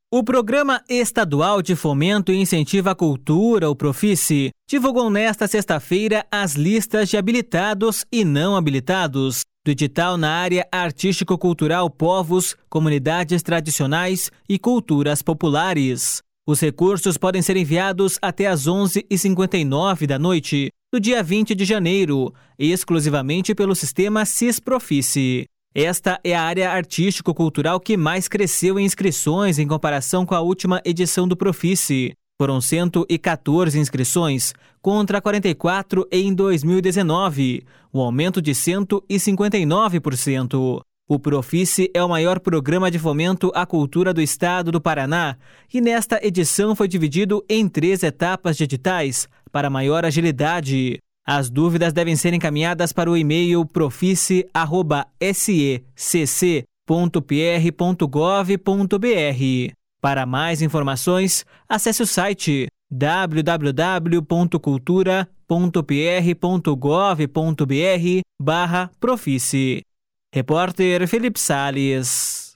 O Programa Estadual de Fomento e Incentivo à Cultura, o Profice, divulgou nesta sexta-feira as listas de habilitados e não habilitados do edital na área artístico-cultural Povos, Comunidades Tradicionais e Culturas Populares. Os recursos podem ser enviados até às 11h59 da noite do dia 20 de janeiro, exclusivamente pelo sistema CIS-Profice. Esta é a área artístico-cultural que mais cresceu em inscrições em comparação com a última edição do Profice. Foram 114 inscrições, contra 44 em 2019, um aumento de 159%. O Profice é o maior programa de fomento à cultura do estado do Paraná e nesta edição foi dividido em 3 etapas de editais para maior agilidade. As dúvidas devem ser encaminhadas para o e-mail profice@secc.pr.gov.br. Para mais informações, acesse o site www.cultura.pr.gov.br/profice. Repórter Felipe Salles.